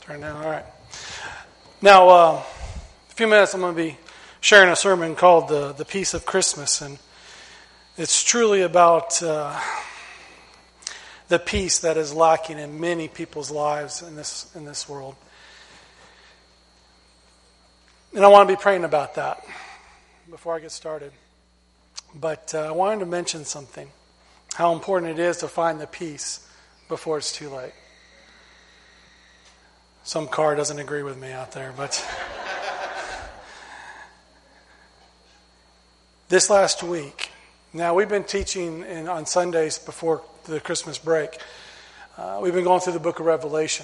Turn down. All right. Now, a few minutes I'm going to be sharing a sermon called The Peace of Christmas. And it's truly about the peace that is lacking in many people's lives in this world. And I want to be praying about that before I get started. But I wanted to mention something, how important it is to find the peace before it's too late. Some car doesn't agree with me out there, but this last week, now we've been teaching on Sundays before the Christmas break. We've been going through the book of Revelation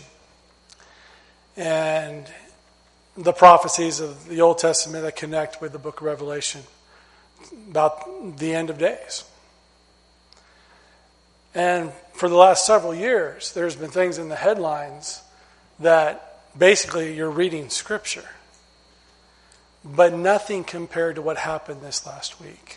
and the prophecies of the Old Testament that connect with the book of Revelation about the end of days. And for the last several years, there's been things in the headlines that basically you're reading Scripture, but nothing compared to what happened this last week.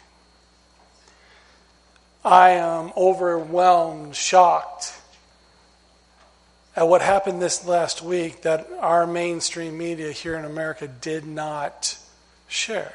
I am overwhelmed, shocked at what happened this last week that our mainstream media here in America did not share.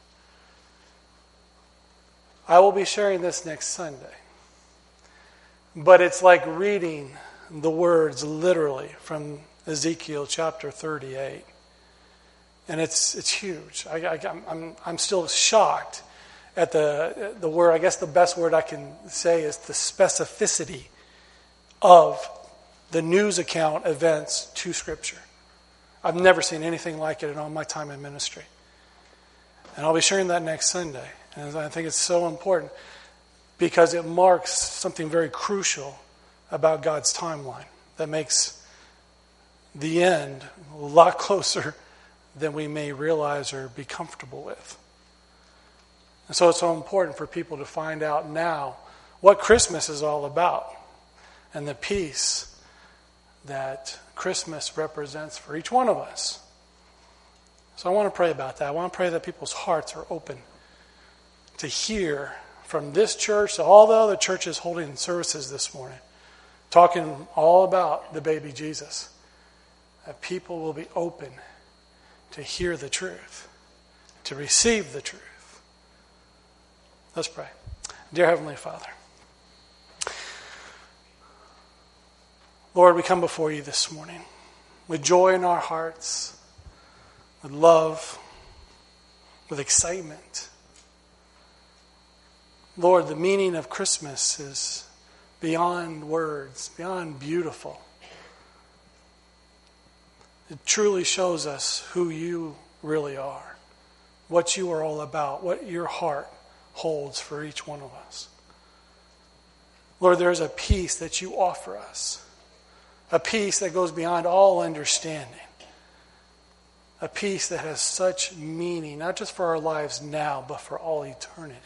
I will be sharing this next Sunday. But it's like reading the words literally from Ezekiel chapter 38. And it's huge. I'm still shocked at the word. I guess the best word I can say is the specificity of the news account events to Scripture. I've never seen anything like it in all my time in ministry. And I'll be sharing that next Sunday. And I think it's so important because it marks something very crucial about God's timeline that makes the end a lot closer than we may realize or be comfortable with. And so it's so important for people to find out now what Christmas is all about and the peace that Christmas represents for each one of us. So I want to pray about that. I want to pray that people's hearts are open to hear from this church to all the other churches holding services this morning, talking all about the baby Jesus, that people will be open to hear the truth, to receive the truth. Let's pray. Dear Heavenly Father, Lord, we come before you this morning with joy in our hearts, with love, with excitement. Lord, the meaning of Christmas is beyond words, beyond beautiful. It truly shows us who you really are, what you are all about, what your heart holds for each one of us. Lord, there's a peace that you offer us, a peace that goes beyond all understanding, a peace that has such meaning, not just for our lives now, but for all eternity.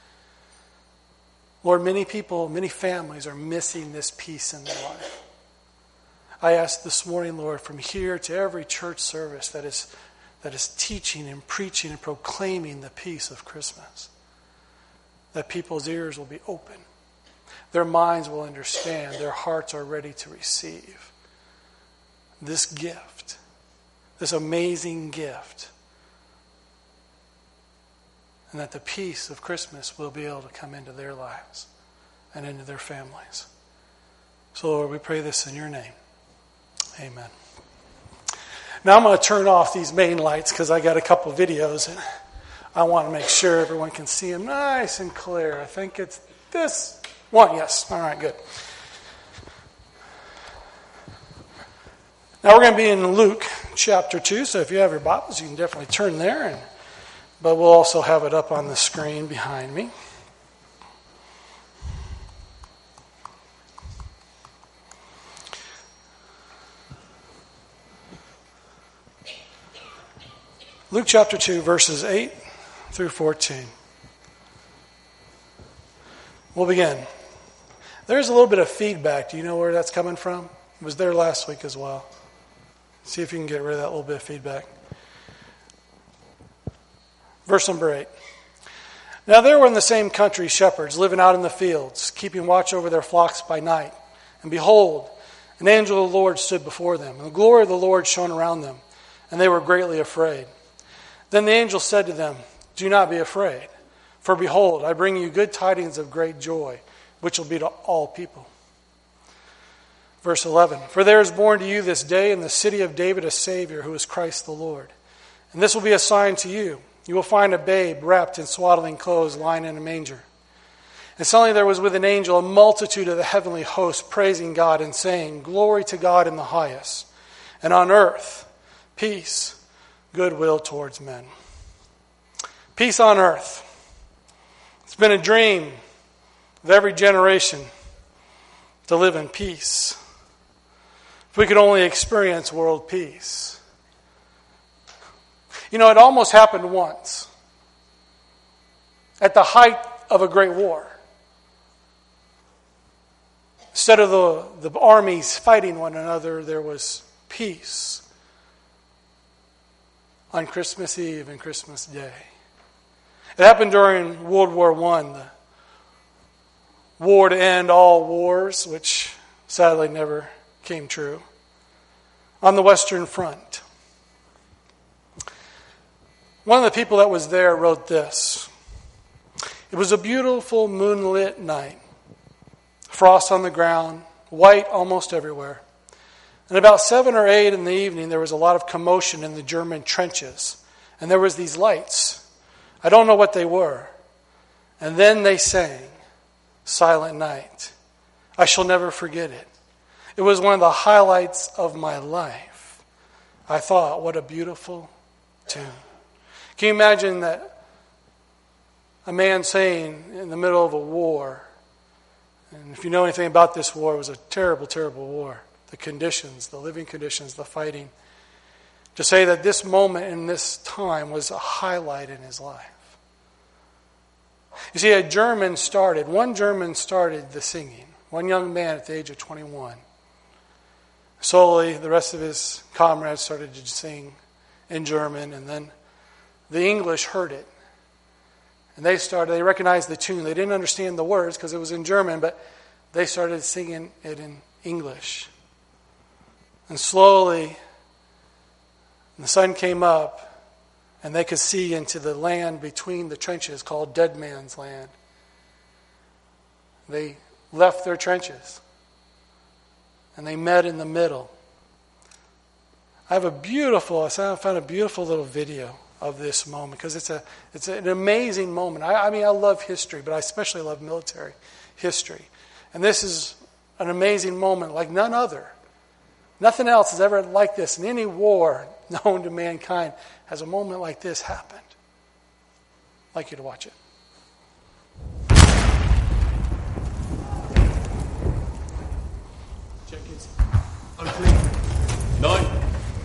Lord, many people, many families are missing this peace in their life. I ask this morning, Lord, from here to every church service that is teaching and preaching and proclaiming the peace of Christmas, that people's ears will be open, their minds will understand, their hearts are ready to receive this gift, this amazing gift, and that the peace of Christmas will be able to come into their lives and into their families. So, Lord, we pray this in your name. Amen. Now I'm going to turn off these main lights because I got a couple videos and I want to make sure everyone can see them nice and clear. I think it's this one. Yes. All right, good. Now we're going to be in Luke chapter 2, so if you have your Bibles, you can definitely turn there. But we'll also have it up on the screen behind me. Luke chapter 2, verses 8 through 14. We'll begin. There's a little bit of feedback. Do you know where that's coming from? It was there last week as well. See if you can get rid of that little bit of feedback. Verse number 8. Now there were in the same country shepherds living out in the fields, keeping watch over their flocks by night. And behold, An angel of the Lord stood before them, and the glory of the Lord shone around them, and they were greatly afraid. Then the angel said to them, "Do not be afraid, for behold, I bring you good tidings of great joy, which will be to all people." Verse 11, "For there is born to you this day in the city of David a Savior, who is Christ the Lord. And this will be a sign to you. You will find a babe wrapped in swaddling clothes lying in a manger." And suddenly there was with an angel a multitude of the heavenly host praising God and saying, "Glory to God in the highest, and on earth peace, goodwill towards men." Peace on earth. It's been a dream of every generation to live in peace. If we could only experience world peace. You know, it almost happened once. At the height of a great war. Instead of the armies fighting one another, there was peace on Christmas Eve and Christmas Day. It happened during World War I, the war to end all wars, which sadly never came true, on the Western Front. One of the people that was there wrote this: "It was a beautiful moonlit night. Frost on the ground, white almost everywhere. And about 7 or 8 in the evening, there was a lot of commotion in the German trenches. And there was these lights. I don't know what they were. And then they sang, 'Silent Night.' I shall never forget it. It was one of the highlights of my life. I thought, what a beautiful tune." Can you imagine that a man saying in the middle of a war, and if you know anything about this war, it was a terrible, terrible war. The conditions, the living conditions, the fighting. To say that this moment in this time was a highlight in his life. You see, one German started the singing. One young man at the age of 21. Slowly, the rest of his comrades started to sing in German, and then the English heard it. And they recognized the tune. They didn't understand the words because it was in German, but they started singing it in English. And slowly, the sun came up, and they could see into the land between the trenches called Dead Man's Land. They left their trenches, and they met in the middle. I found a beautiful little video of this moment, because it's an amazing moment. I mean, I love history, but I especially love military history. And this is an amazing moment like none other. Nothing else is ever like this. In any war known to mankind has a moment like this happened. I'd like you to watch it. Check it. Unclean. Nine.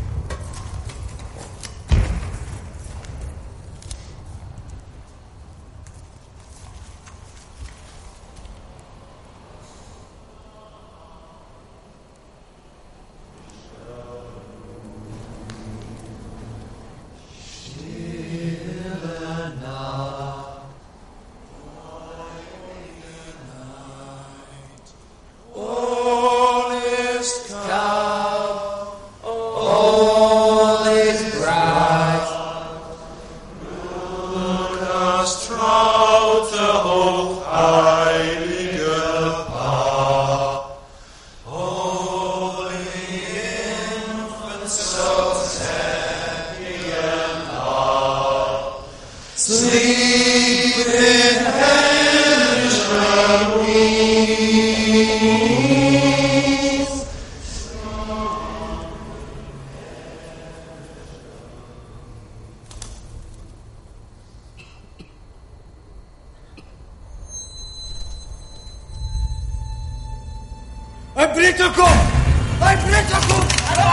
Ein Brito kommt! Ein Brito kommt!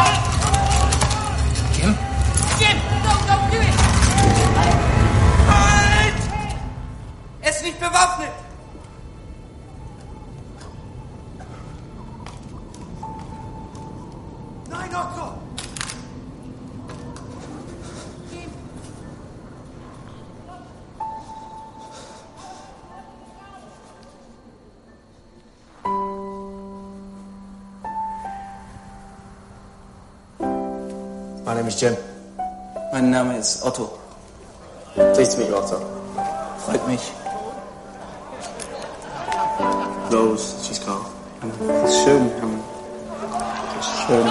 Jim? Jim! Don't do it! Halt! Er ist nicht bewaffnet! Nein, Otto! Jim! My name is Jim. Mein Name ist Otto. Pleased to meet you, Otto. Freut mich. Rose, she's called. Das ist schön. Das ist schön.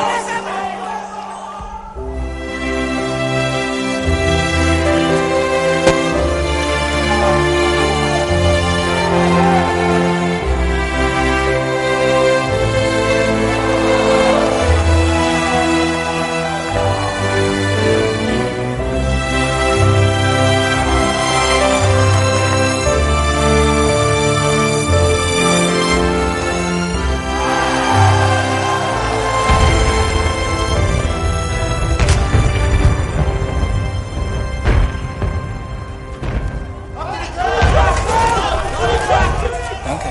Danke.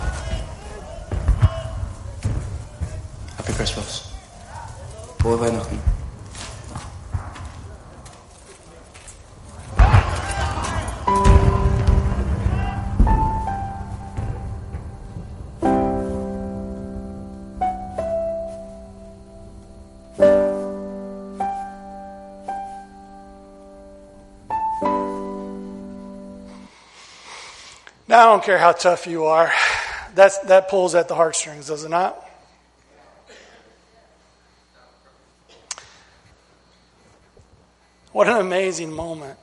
Happy Christmas. Frohe Weihnachten. Now, I don't care how tough you are. That pulls at the heartstrings, does it not? What an amazing moment.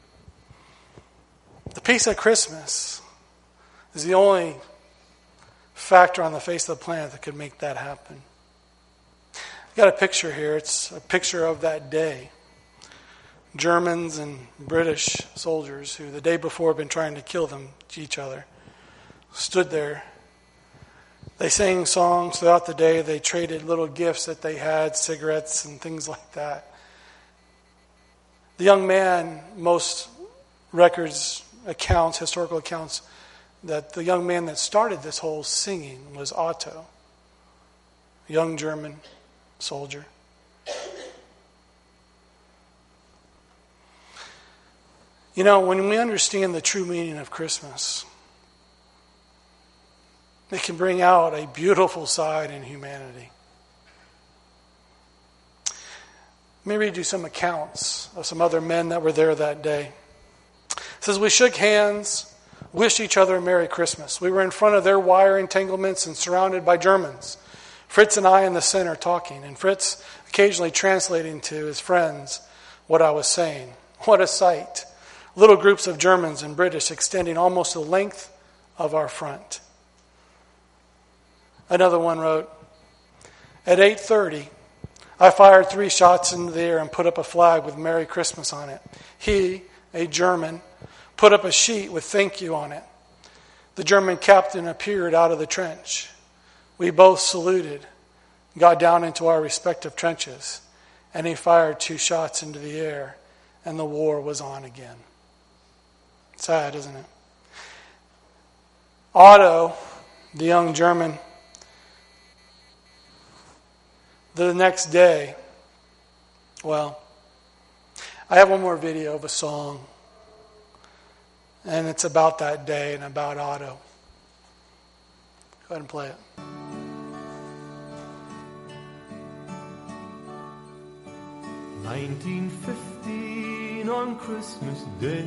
The peace of Christmas is the only factor on the face of the planet that could make that happen. I've got a picture here. It's a picture of that day. Germans and British soldiers who the day before had been trying to kill each other stood there. They sang songs throughout the day. They traded little gifts that they had, cigarettes and things like that. The young man, most records, accounts, historical accounts, that the young man that started this whole singing was Otto, a young German soldier. You know, when we understand the true meaning of Christmas, it can bring out a beautiful side in humanity. Let me read you some accounts of some other men that were there that day. It says, we shook hands, wished each other a Merry Christmas. We were in front of their wire entanglements and surrounded by Germans. Fritz and I in the center talking, and Fritz occasionally translating to his friends what I was saying. What a sight. Little groups of Germans and British extending almost the length of our front. Another one wrote, at 8:30, I fired 3 shots into the air and put up a flag with Merry Christmas on it. He, a German, put up a sheet with thank you on it. The German captain appeared out of the trench. We both saluted, got down into our respective trenches, and he fired 2 shots into the air, and the war was on again. Sad, isn't it? Otto, the young German, the next day, well, I have one more video of a song, and it's about that day and about Otto. Go ahead and play it. "1915 on Christmas Day,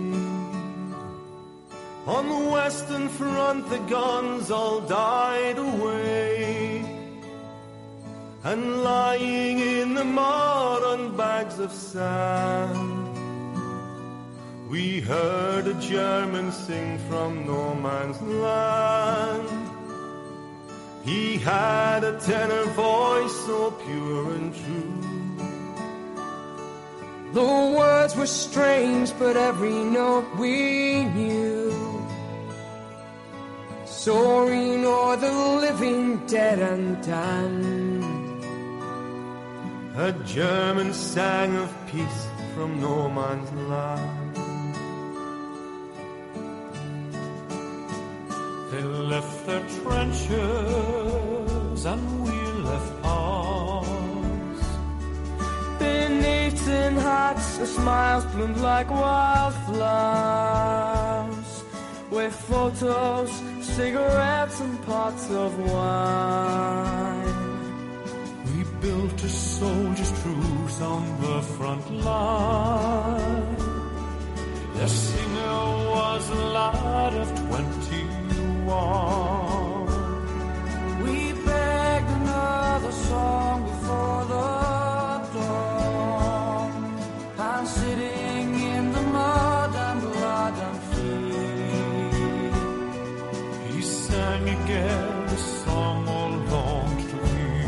on the Western Front the guns all died away, and lying in the mud on bags of sand, we heard a German sing from no man's land. He had a tenor voice so pure and true. The words were strange, but every note we knew. Soaring o'er the living, dead and damned. A German sang of peace from no man's land. They left their trenches and we left ours. Beneath tin hats, the smiles bloomed like wildflowers. With photos, cigarettes and pots of wine. We built a soldier's truce on the front line. The singer was a lad of 21. We begged another song before the dawn, and sitting in the mud and blood and fear, He sang again the song all longed to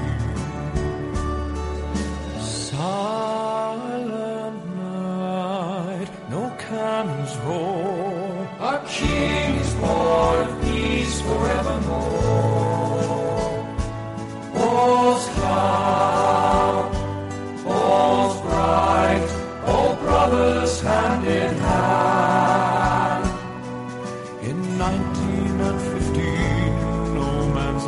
hear. Silent night, no cannons roar. our King is born of peace forevermore. All's calm, all's bright, all brothers hand in hand. In 1915, no man's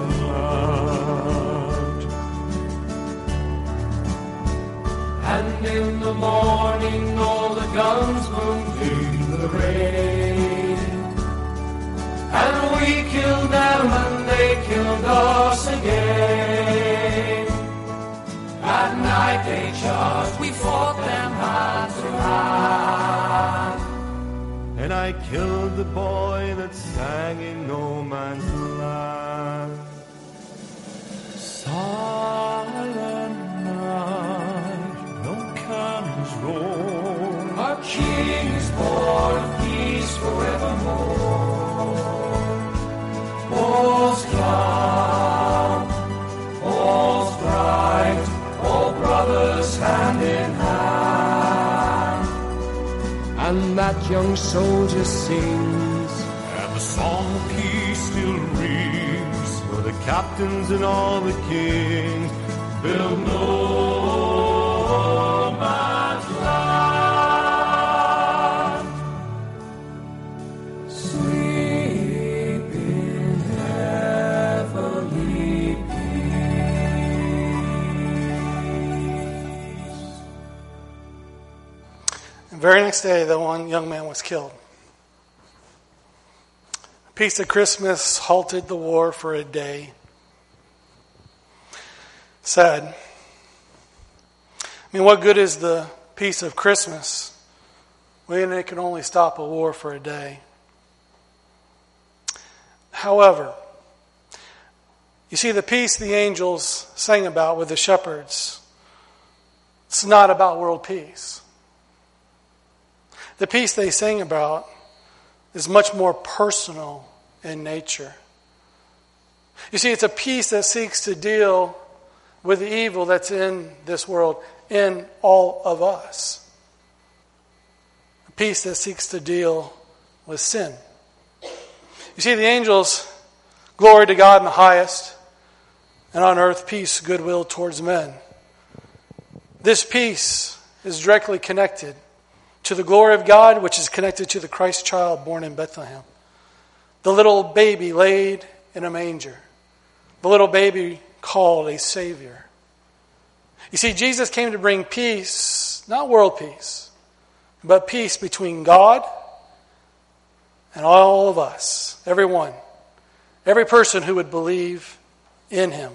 land. And in the morning all the guns boomed in the rain. And we killed them and they killed us again. At night they charged, we fought them hand to hand. And I killed the boy that sang in no man's land. Silent night, no cannons roar. Our King is born of peace forevermore. All's calm, all's bright, all brothers hand in hand. And that young soldier sings, And the song of peace still rings, for the captains and all the kings build no man's land. sleep in heavenly peace. The very next day, the one young man was killed. A piece of Christmas halted the war for a day. Sad. I mean, what good is the peace of Christmas when it can only stop a war for a day? However, you see, the peace the angels sang about with the shepherds, it's not about world peace. The peace they sing about is much more personal in nature. You see, it's a peace that seeks to deal with the evil that's in this world, in all of us. A peace that seeks to deal with sin. You see, the angels, glory to God in the highest, and on earth peace, goodwill towards men. This peace is directly connected to the glory of God, which is connected to the Christ child born in Bethlehem. The little baby laid in a manger. The little baby called a Savior. You see, Jesus came to bring peace, not world peace, but peace between God and all of us, everyone, every person who would believe in Him.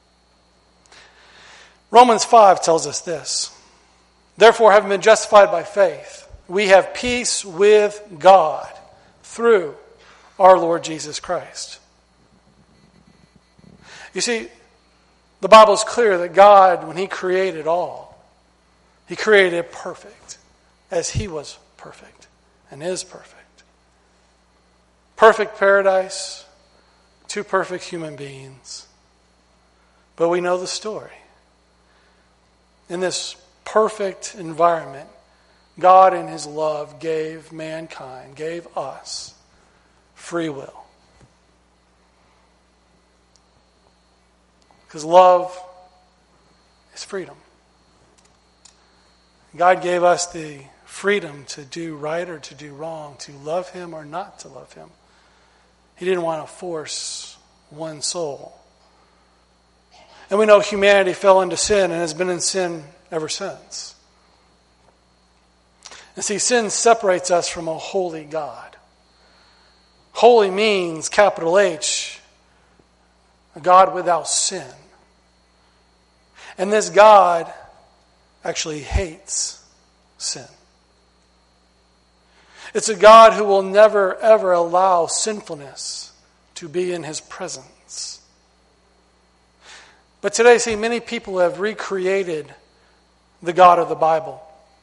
Romans 5 tells us this. Therefore, having been justified by faith, we have peace with God through our Lord Jesus Christ. You see, the Bible is clear that God, when He created all, He created it perfect, as He was perfect and is perfect. Perfect paradise, two perfect human beings. But we know the story. In this perfect environment, God in His love gave mankind, gave us free will. Because love is freedom. God gave us the freedom to do right or to do wrong, to love Him or not to love Him. He didn't want to force one soul. And we know humanity fell into sin and has been in sin ever since. And see, sin separates us from a holy God. Holy means, capital H, a God without sin. And this God actually hates sin. It's a God who will never, ever allow sinfulness to be in his presence. But today, see, many people have recreated the God of the Bible.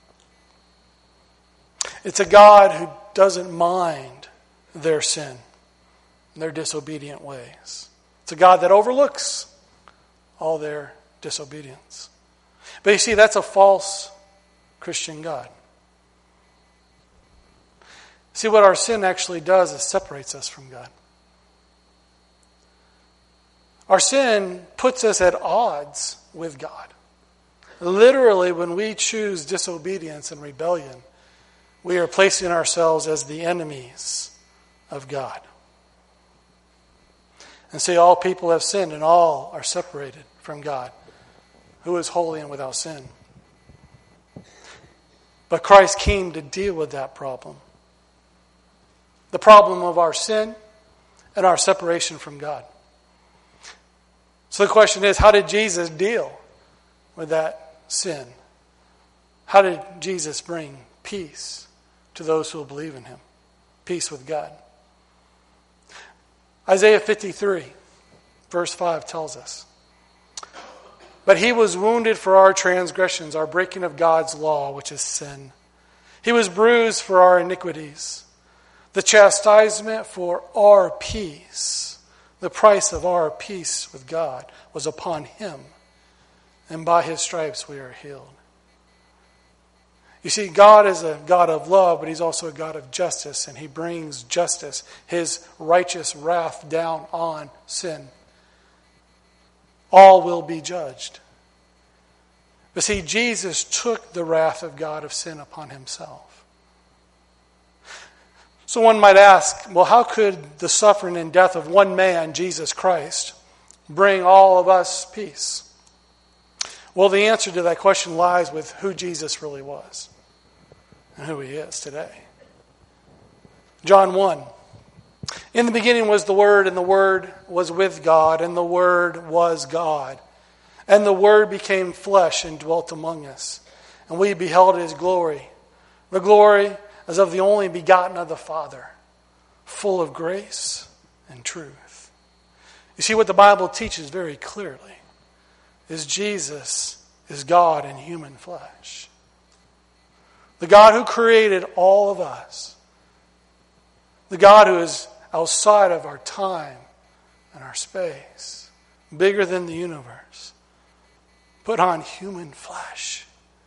It's a God who doesn't mind their sin, their disobedient ways. It's a God that overlooks all their disobedience. But you see, that's a false Christian God. See, what our sin actually does is separates us from God. Our sin puts us at odds with God. Literally, when we choose disobedience and rebellion, we are placing ourselves as the enemies of God. And see, all people have sinned and all are separated from God, who is holy and without sin. But Christ came to deal with that problem. The problem of our sin and our separation from God. So the question is, how did Jesus deal with that sin? How did Jesus bring peace to those who will believe in him? Peace with God. Isaiah 53, verse 5 tells us, "But he was wounded for our transgressions, our breaking of God's law, which is sin. He was bruised for our iniquities. The chastisement for our peace, the price of our peace with God, was upon him, and by his stripes we are healed." You see, God is a God of love, but he's also a God of justice, and he brings justice, his righteous wrath down on sin. All will be judged. But see, Jesus took the wrath of God of sin upon himself. So one might ask, well, how could the suffering and death of one man, Jesus Christ, bring all of us peace? Well, the answer to that question lies with who Jesus really was and who he is today. John 1. "In the beginning was the Word, and the Word was with God, and the Word was God. And the Word became flesh and dwelt among us. And we beheld his glory. The glory as of the only begotten of the Father, full of grace and truth." You see, what the Bible teaches very clearly is Jesus is God in human flesh. The God who created all of us. The God who is outside of our time and our space, bigger than the universe, put on human flesh.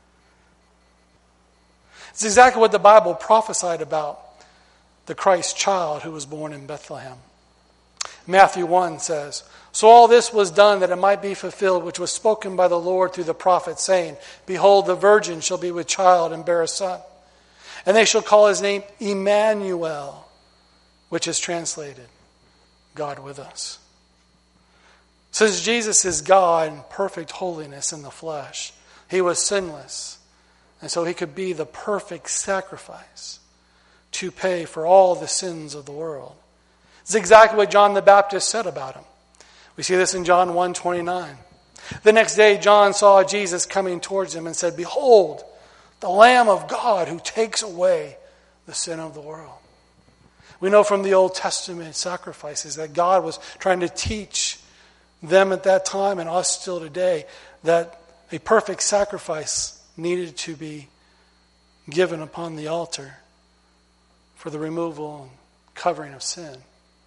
It's exactly what the Bible prophesied about the Christ child who was born in Bethlehem. Matthew 1 says, "So all this was done that it might be fulfilled, which was spoken by the Lord through the prophet, saying, Behold, the virgin shall be with child and bear a son. And they shall call his name Emmanuel," which is translated, God with us. Since Jesus is God in perfect holiness in the flesh, he was sinless. And so he could be the perfect sacrifice to pay for all the sins of the world. It's exactly what John the Baptist said about him. We see this in John 1:29. "The next day John saw Jesus coming towards him and said, Behold, the Lamb of God who takes away the sin of the world." We know from the Old Testament sacrifices that God was trying to teach them at that time and us still today that a perfect sacrifice needed to be given upon the altar for the removal and covering of sin.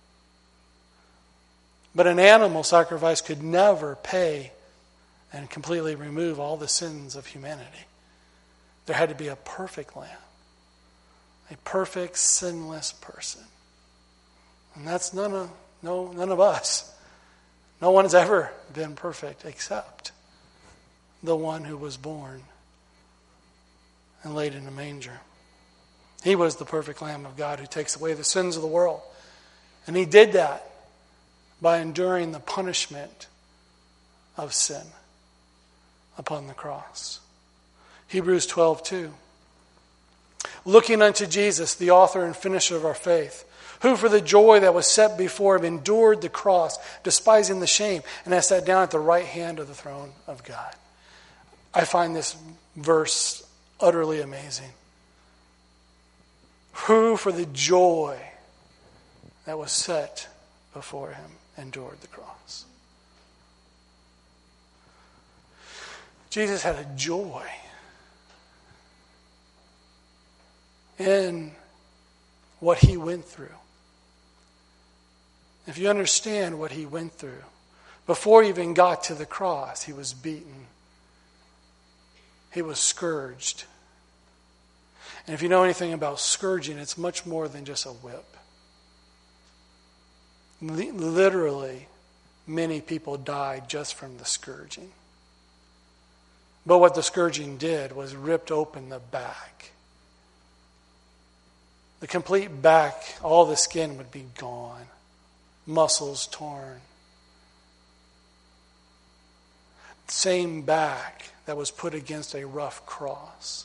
But an animal sacrifice could never pay and completely remove all the sins of humanity. There had to be a perfect lamb, a perfect sinless person. And that's none of us. No one has ever been perfect except the one who was born and laid in a manger. He was the perfect Lamb of God who takes away the sins of the world. And he did that by enduring the punishment of sin upon the cross. Hebrews 12:2. "Looking unto Jesus, the author and finisher of our faith, who for the joy that was set before him endured the cross, despising the shame, and has sat down at the right hand of the throne of God." I find this verse utterly amazing. Who, for the joy that was set before him, endured the cross. Jesus had a joy in what he went through. If you understand what he went through, before he even got to the cross, he was beaten. He was scourged. And if you know anything about scourging, it's much more than just a whip. Literally, many people died just from the scourging. But what the scourging did was ripped open the back. The complete back, all the skin would be gone. Muscles torn. Same back that was put against a rough cross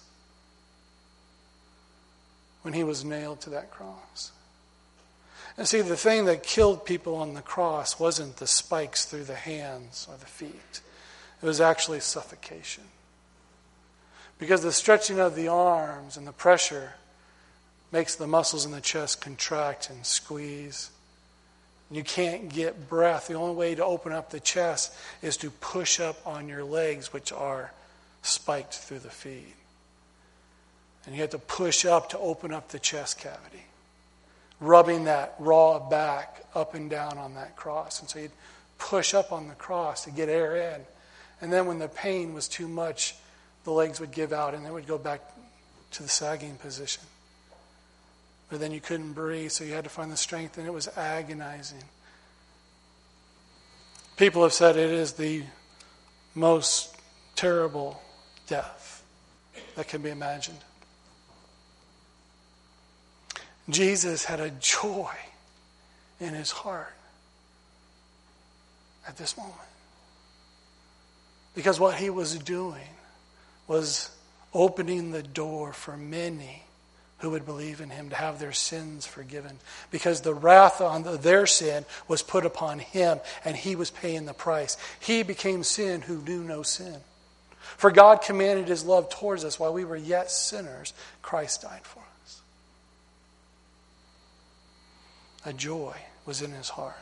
when he was nailed to that cross. And see, the thing that killed people on the cross wasn't the spikes through the hands or the feet. It was actually suffocation. Because the stretching of the arms and the pressure makes the muscles in the chest contract and squeeze. You can't get breath. The only way to open up the chest is to push up on your legs, which are spiked through the feet. And you have to push up to open up the chest cavity, rubbing that raw back up and down on that cross. And so you'd push up on the cross to get air in. And then when the pain was too much, the legs would give out and they would go back to the sagging position. But then you couldn't breathe, so you had to find the strength, and it was agonizing. People have said it is the most terrible death that can be imagined. Jesus had a joy in his heart at this moment. Because what he was doing was opening the door for many who would believe in him to have their sins forgiven. Because the wrath on their sin was put upon him, and he was paying the price. He became sin who knew no sin. For God commanded his love towards us while we were yet sinners. Christ died for us. A joy was in his heart.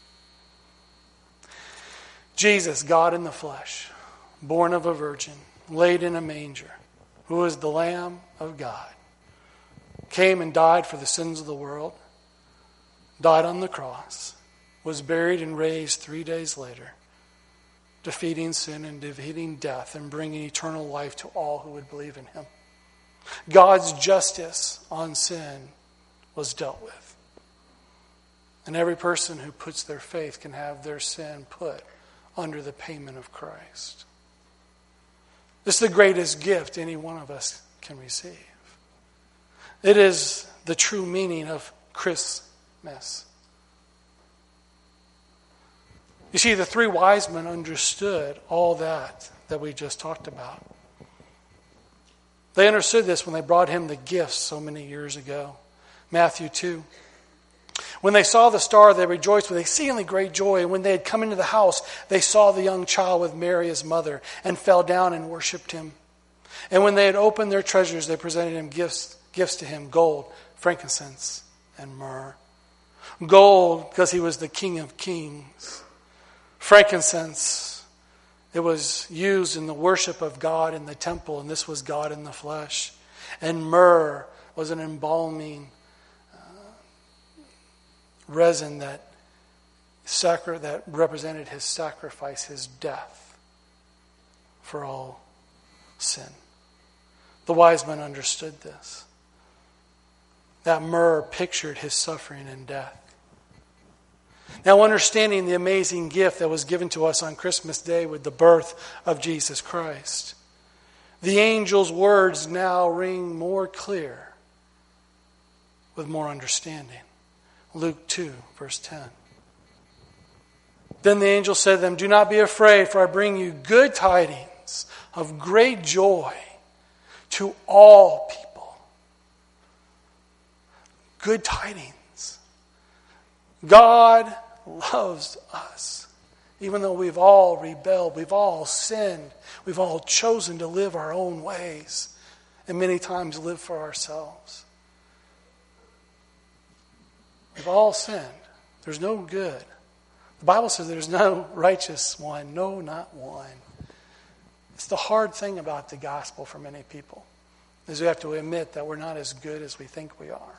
Jesus, God in the flesh, born of a virgin, laid in a manger, who is the Lamb of God, came and died for the sins of the world, died on the cross, was buried and raised 3 days later, defeating sin and defeating death and bringing eternal life to all who would believe in him. God's justice on sin was dealt with. And every person who puts their faith can have their sin put under the payment of Christ. This is the greatest gift any one of us can receive. It is the true meaning of Christmas. You see, the three wise men understood all that we just talked about. They understood this when they brought him the gifts so many years ago. Matthew 2. When they saw the star, they rejoiced with exceedingly great joy. And when they had come into the house, they saw the young child with Mary his mother, and fell down and worshipped him. And when they had opened their treasures, they presented him gifts to him, gold, frankincense, and myrrh. Gold, because he was the King of Kings. Frankincense, it was used in the worship of God in the temple, and this was God in the flesh. And myrrh was an embalming resin that represented his sacrifice, his death for all sin. The wise men understood this. That myrrh pictured his suffering and death. Now, understanding the amazing gift that was given to us on Christmas Day with the birth of Jesus Christ, the angel's words now ring more clear with more understanding. Luke 2, verse 10. Then the angel said to them, "Do not be afraid, for I bring you good tidings of great joy to all people." Good tidings. God loves us Even though we've all rebelled, we've all sinned, we've all chosen to live our own ways, and many times live for ourselves. We've all sinned. There's no good. The Bible says there's no righteous one. No, not one. It's the hard thing about the gospel for many people, is we have to admit that we're not as good as we think we are.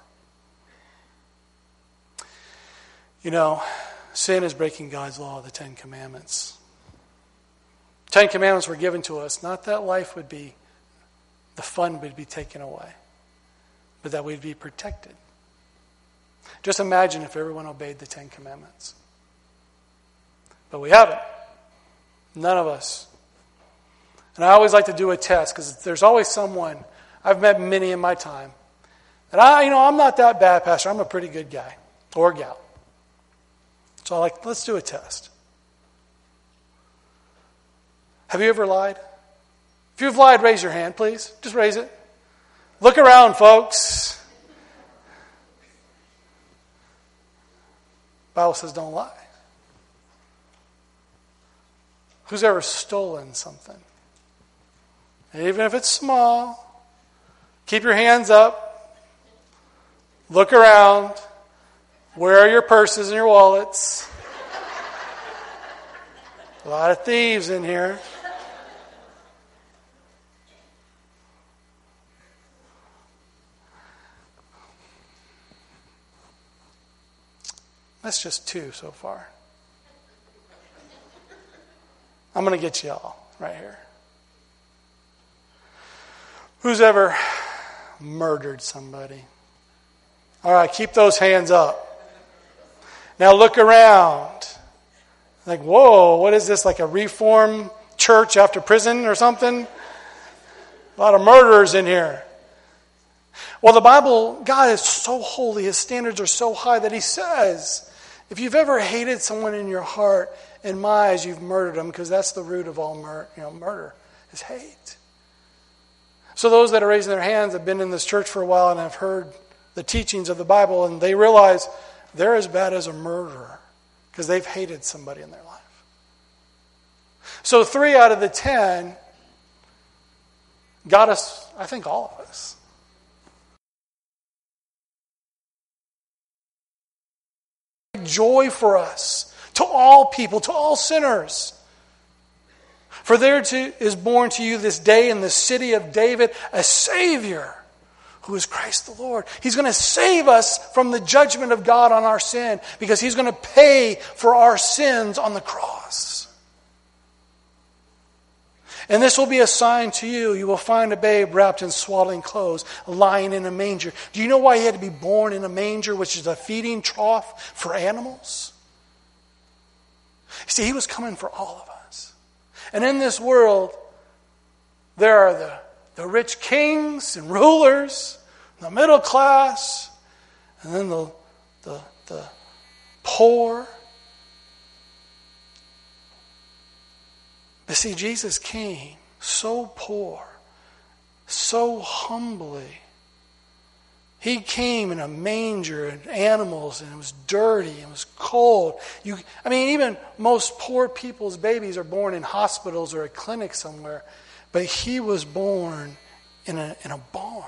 You know, sin is breaking God's law, the Ten Commandments. 10 Commandments were given to us, not that life would be, the fun would be taken away, but that we'd be protected. Just imagine if everyone obeyed the 10 Commandments. But we haven't. None of us. And I always like to do a test, because there's always someone, I've met many in my time, that I'm not that bad, Pastor. I'm a pretty good guy or gal. So let's do a test. Have you ever lied? If you've lied, raise your hand, please. Just raise it. Look around, folks. The Bible says don't lie. Who's ever stolen something? Even if it's small, keep your hands up. Look around. Where are your purses and your wallets? A lot of thieves in here. That's just 2 so far. I'm going to get you all right here. Who's ever murdered somebody? All right, keep those hands up. Now look around. Like, whoa, what is this, like a reform church after prison or something? A lot of murderers in here. Well, the Bible, God is so holy, His standards are so high that He says, if you've ever hated someone in your heart, in my eyes, you've murdered them, because that's the root of all murder, is hate. So those that are raising their hands have been in this church for a while and have heard the teachings of the Bible, and they realize they're as bad as a murderer because they've hated somebody in their life. So 3 out of the 10 got us, I think all of us. Joy for us, to all people, to all sinners. For there is born to you this day in the city of David a Savior, who is Christ the Lord. He's going to save us from the judgment of God on our sin, because He's going to pay for our sins on the cross. And this will be a sign to you. You will find a babe wrapped in swaddling clothes, lying in a manger. Do you know why He had to be born in a manger, which is a feeding trough for animals? See, He was coming for all of us. And in this world, there are the rich kings and rulers, the middle class, and then the poor. But see, Jesus came so poor, so humbly. He came in a manger and animals, and it was dirty, and it was cold. Even most poor people's babies are born in hospitals or a clinic somewhere. But He was born in a barn.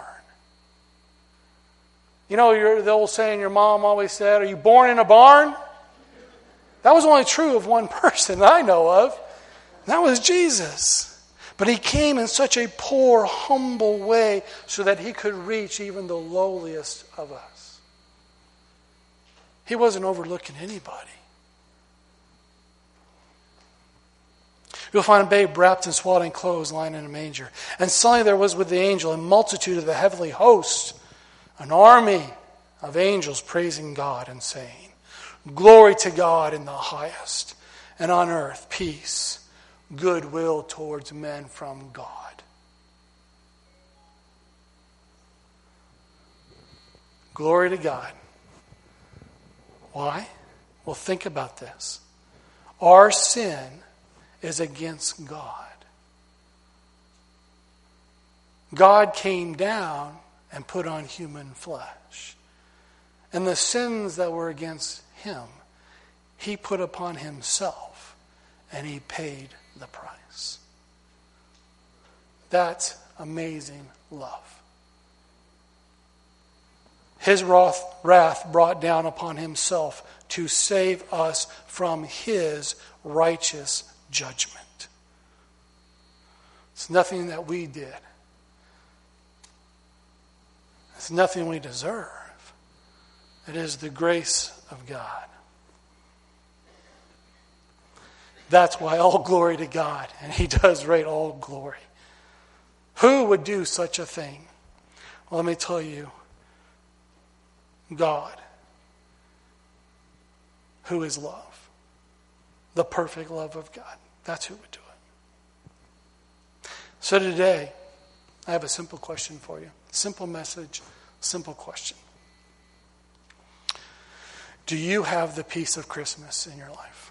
You know, the old saying your mom always said, are you born in a barn? That was only true of one person that I know of. And that was Jesus. But He came in such a poor, humble way so that He could reach even the lowliest of us. He wasn't overlooking anybody. You'll find a babe wrapped in swaddling clothes, lying in a manger. And suddenly there was with the angel a multitude of the heavenly host, an army of angels praising God and saying, Glory to God in the highest, and on earth peace, goodwill towards men from God. Glory to God. Why? Well, think about this. Our sin is against God. God came down and put on human flesh. And the sins that were against Him, He put upon Himself and he paid the price. That's amazing love. His wrath brought down upon himself to save us from his righteous judgment. It's nothing that we did. It's nothing we deserve. It is the grace of God. That's why all glory to God, and he does rate all glory. Who would do such a thing? Well, let me tell you, God, who is love, the perfect love of God. That's who would do it. So today, I have a simple question for you. Simple message, simple question. Do you have the peace of Christmas in your life?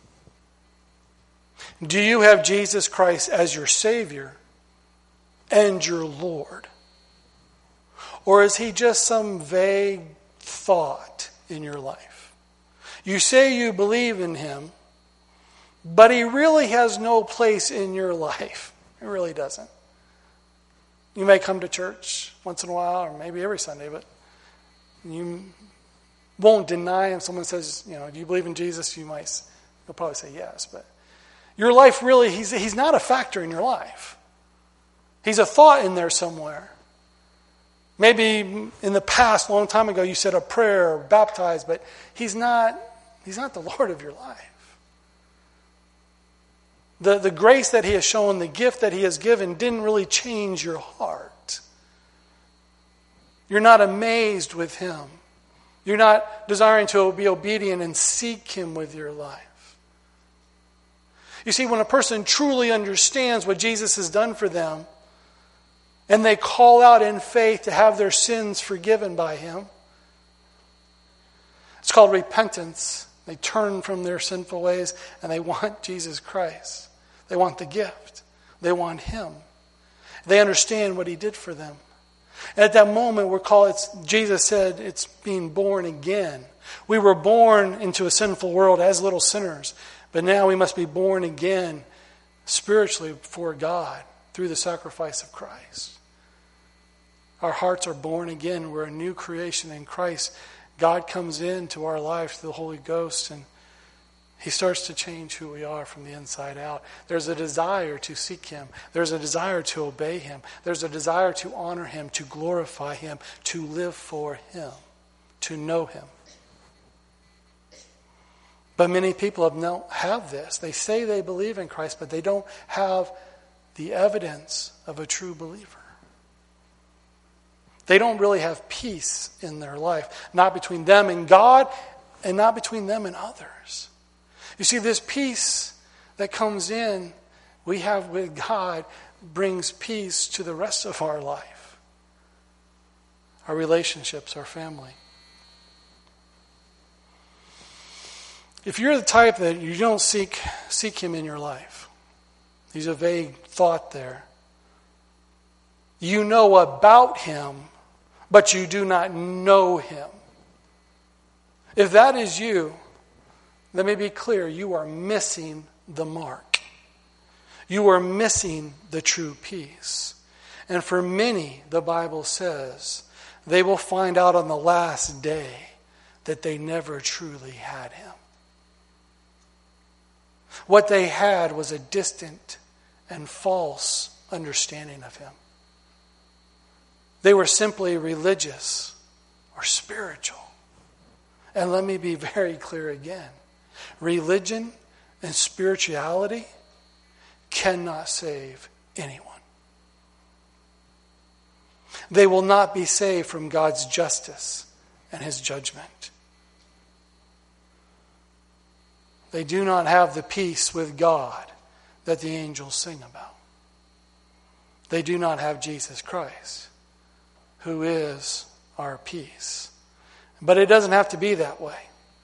Do you have Jesus Christ as your Savior and your Lord? Or is he just some vague thought in your life? You say you believe in him, but he really has no place in your life. He really doesn't. You may come to church once in a while, or maybe every Sunday, but you won't deny him. Someone says, do you believe in Jesus? You'll probably say yes, but your life really, he's not a factor in your life. He's a thought in there somewhere. Maybe in the past, a long time ago, you said a prayer or baptized, but he's not the Lord of your life. The grace that he has shown, the gift that he has given, didn't really change your heart. You're not amazed with him. You're not desiring to be obedient and seek him with your life. You see, when a person truly understands what Jesus has done for them, and they call out in faith to have their sins forgiven by him, it's called repentance. They turn from their sinful ways and they want Jesus Christ. They want the gift. They want him. They understand what he did for them. And at that moment, Jesus said, it's being born again. We were born into a sinful world as little sinners, but now we must be born again spiritually before God through the sacrifice of Christ. Our hearts are born again. We're a new creation in Christ. God comes into our life through the Holy Ghost, and he starts to change who we are from the inside out. There's a desire to seek him. There's a desire to obey him. There's a desire to honor him, to glorify him, to live for him, to know him. But many people don't have this. They say they believe in Christ, but they don't have the evidence of a true believer. They don't really have peace in their life, not between them and God, and not between them and others. You see, this peace that comes in, we have with God, brings peace to the rest of our life. Our relationships, our family. If you're the type that you don't seek him in your life, there's a vague thought there. You know about him, but you do not know him. If that is you, let me be clear, you are missing the mark. You are missing the true peace. And for many, the Bible says, they will find out on the last day that they never truly had him. What they had was a distant and false understanding of him. They were simply religious or spiritual. And let me be very clear again. Religion and spirituality cannot save anyone. They will not be saved from God's justice and his judgment. They do not have the peace with God that the angels sing about. They do not have Jesus Christ, who is our peace. But it doesn't have to be that way.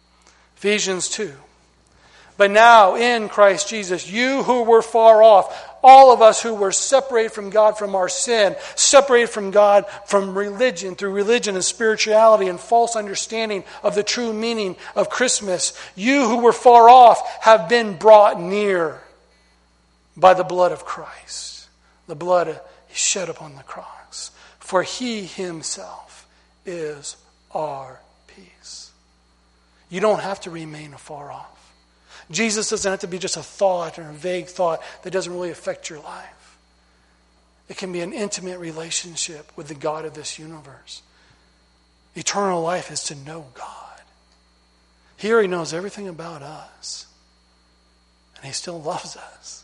Ephesians 2. But now in Christ Jesus, you who were far off All of us who were separated from God from our sin, separated from God from religion, through religion and spirituality and false understanding of the true meaning of Christmas. You who were far off have been brought near by the blood of Christ. The blood He shed upon the cross. For He Himself is our peace. You don't have to remain afar off. Jesus doesn't have to be just a thought or a vague thought that doesn't really affect your life. It can be an intimate relationship with the God of this universe. Eternal life is to know God. He already knows everything about us. And He still loves us.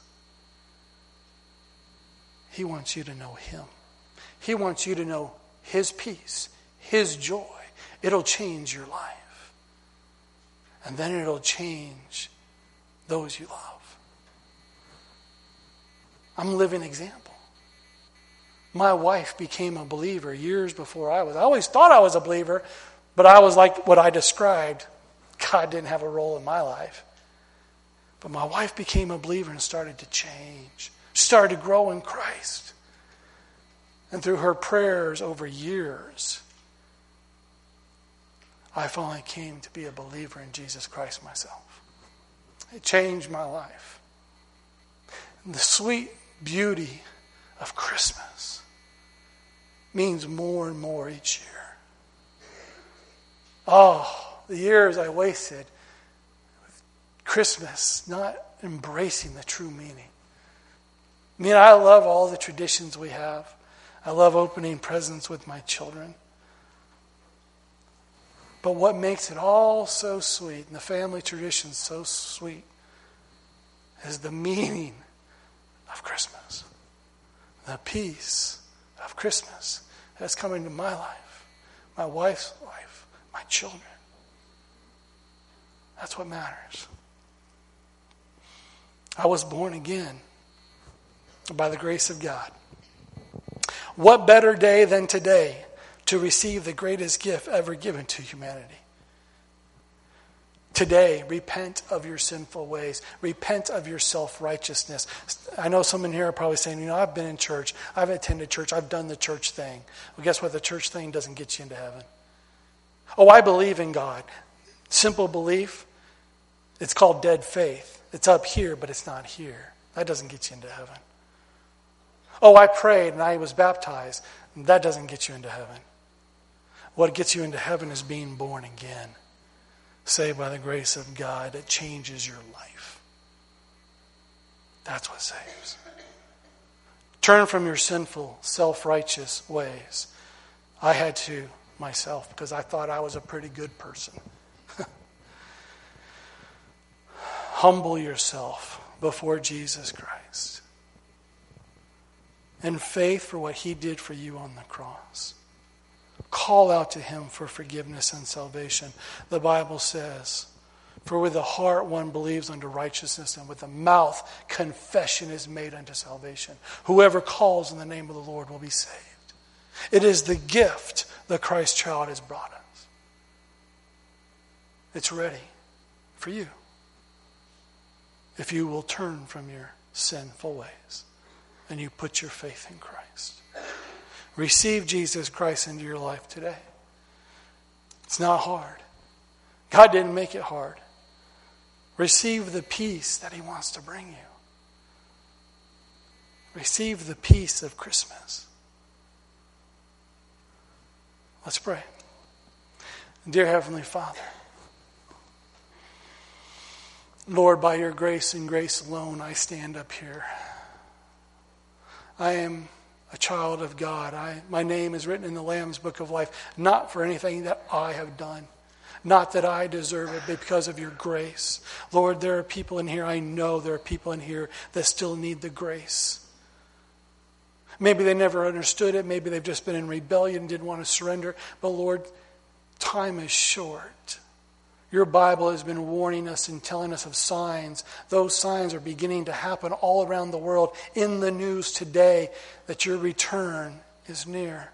He wants you to know Him. He wants you to know His peace, His joy. It'll change your life. And then it'll change those you love. I'm a living example. My wife became a believer years before I was. I always thought I was a believer, but I was like what I described. God didn't have a role in my life. But my wife became a believer and started to change. She started to grow in Christ. And through her prayers over years, I finally came to be a believer in Jesus Christ myself. It changed my life. And the sweet beauty of Christmas means more and more each year. Oh, the years I wasted with Christmas not embracing the true meaning. I mean, I love all the traditions we have. I love opening presents with my children. But what makes it all so sweet, and the family tradition so sweet, is the meaning of Christmas. The peace of Christmas that's come into my life, my wife's life, my children. That's what matters. I was born again by the grace of God. What better day than today to receive the greatest gift ever given to humanity? Today, repent of your sinful ways. Repent of your self-righteousness. I know some in here are probably saying, I've been in church. I've attended church. I've done the church thing. Well, guess what? The church thing doesn't get you into heaven. Oh, I believe in God. Simple belief. It's called dead faith. It's up here, but it's not here. That doesn't get you into heaven. Oh, I prayed and I was baptized. That doesn't get you into heaven. What gets you into heaven is being born again. Saved by the grace of God that changes your life. That's what saves. Turn from your sinful, self-righteous ways. I had to myself because I thought I was a pretty good person. Humble yourself before Jesus Christ. In faith for what He did for you on the cross. Call out to Him for forgiveness and salvation. The Bible says, for with the heart one believes unto righteousness, and with the mouth confession is made unto salvation. Whoever calls in the name of the Lord will be saved. It is the gift the Christ child has brought us. It's ready for you. If you will turn from your sinful ways and you put your faith in Christ. Receive Jesus Christ into your life today. It's not hard. God didn't make it hard. Receive the peace that He wants to bring you. Receive the peace of Christmas. Let's pray. Dear Heavenly Father, Lord, by your grace and grace alone, I stand up here. I am a child of God. My name is written in the Lamb's Book of Life, not for anything that I have done, not that I deserve it, but because of your grace. Lord, there are people in here, I know there are people in here that still need the grace. Maybe they never understood it. Maybe they've just been in rebellion and didn't want to surrender. But Lord, time is short. Your Bible has been warning us and telling us of signs. Those signs are beginning to happen all around the world in the news today that your return is near.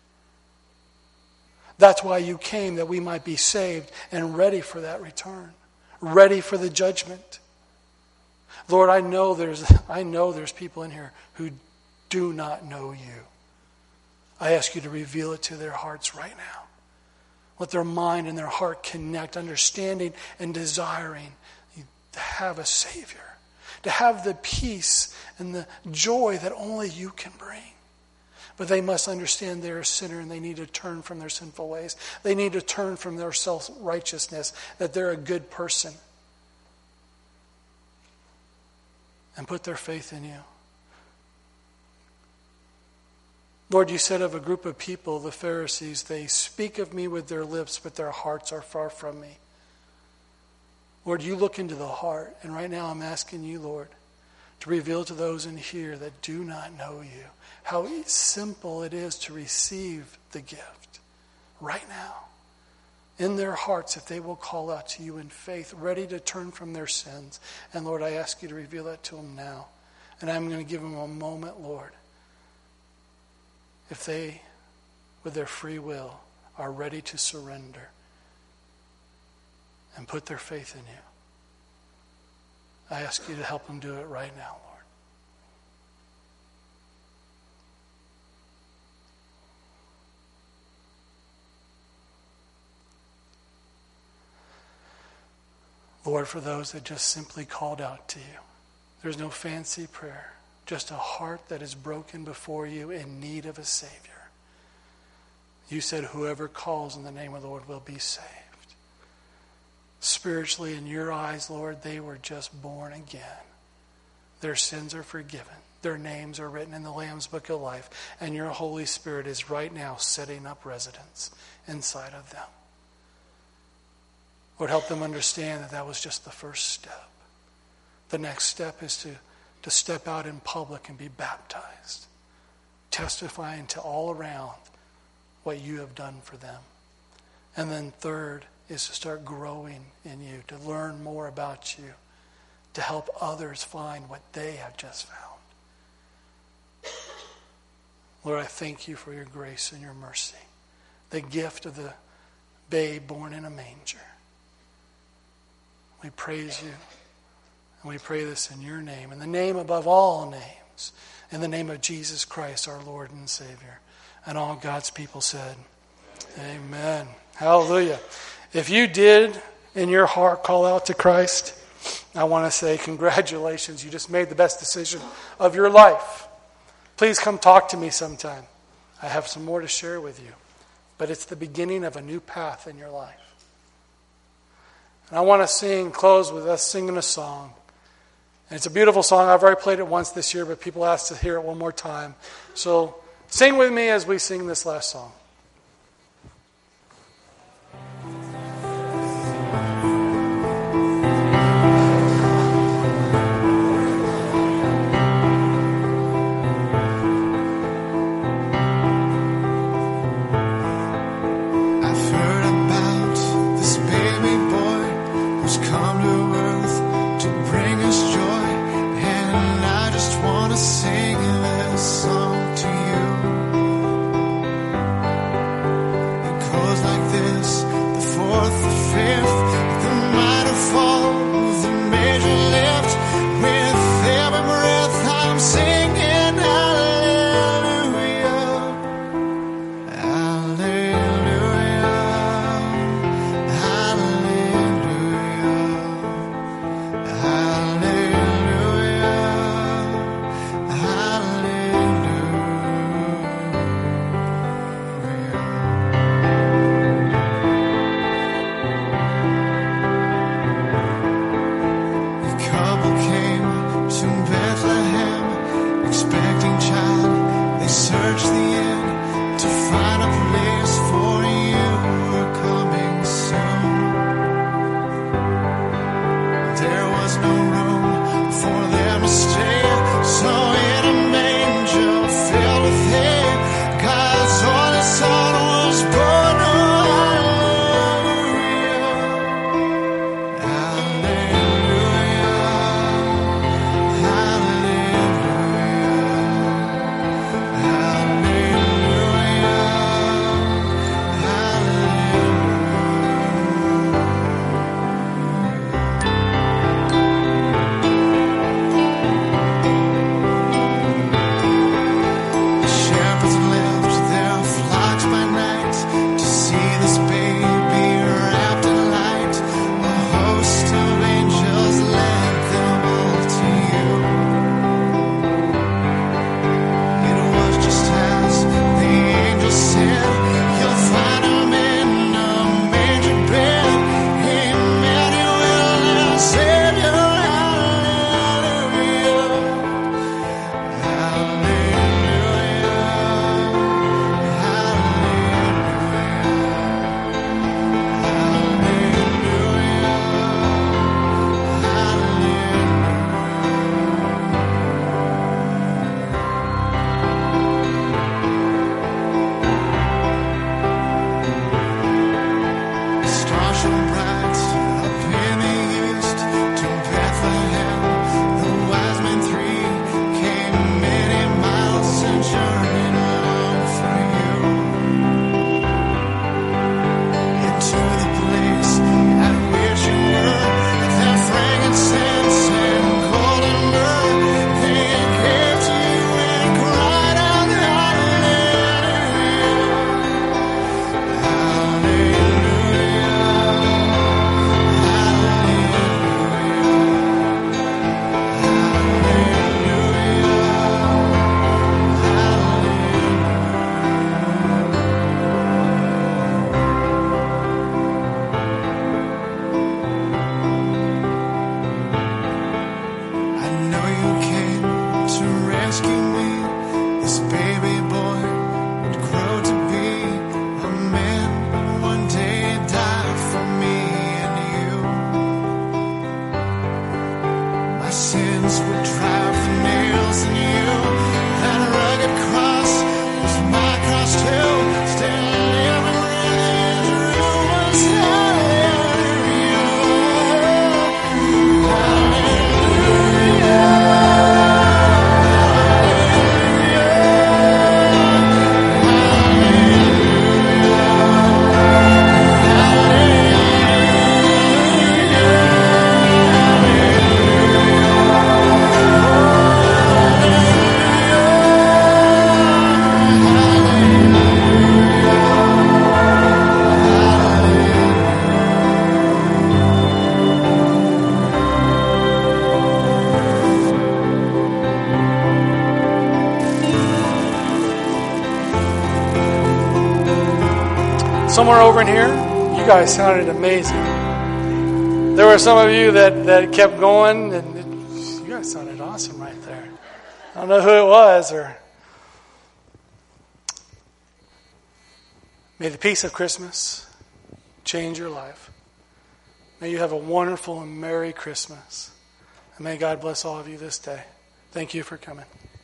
That's why you came, that we might be saved and ready for that return, ready for the judgment. Lord, I know there's people in here who do not know you. I ask you to reveal it to their hearts right now. Let their mind and their heart connect, understanding and desiring to have a Savior, to have the peace and the joy that only you can bring. But they must understand they're a sinner and they need to turn from their sinful ways. They need to turn from their self-righteousness, that they're a good person, and put their faith in you. Lord, you said of a group of people, the Pharisees, they speak of me with their lips, but their hearts are far from me. Lord, you look into the heart, and right now I'm asking you, Lord, to reveal to those in here that do not know you how simple it is to receive the gift right now. In their hearts, if they will call out to you in faith, ready to turn from their sins. And Lord, I ask you to reveal that to them now. And I'm going to give them a moment, Lord, if they, with their free will, are ready to surrender and put their faith in you. I ask you to help them do it right now, Lord. Lord, for those that just simply called out to you, there's no fancy prayer, just a heart that is broken before you in need of a Savior. You said whoever calls in the name of the Lord will be saved. Spiritually, in your eyes, Lord, they were just born again. Their sins are forgiven. Their names are written in the Lamb's Book of Life. And your Holy Spirit is right now setting up residence inside of them. Lord, help them understand that that was just the first step. The next step is to step out in public and be baptized, testifying to all around what you have done for them. And then third is to start growing in you, to learn more about you, to help others find what they have just found. Lord, I thank you for your grace and your mercy, the gift of the babe born in a manger. We praise you, and we pray this in your name, in the name above all names, in the name of Jesus Christ, our Lord and Savior. And all God's people said, amen. Hallelujah. If you did in your heart call out to Christ, I want to say congratulations. You just made the best decision of your life. Please come talk to me sometime. I have some more to share with you. But it's the beginning of a new path in your life. And I want to close with us singing a song. And it's a beautiful song. I've already played it once this year, but people asked to hear it one more time. So sing with me as we sing this last song. Sing this song to you. Somewhere over in here, you guys sounded amazing. There were some of you that kept going, and you guys sounded awesome right there. I don't know who it was, or may the peace of Christmas change your life. May you have a wonderful and Merry Christmas. And may God bless all of you this day. Thank you for coming.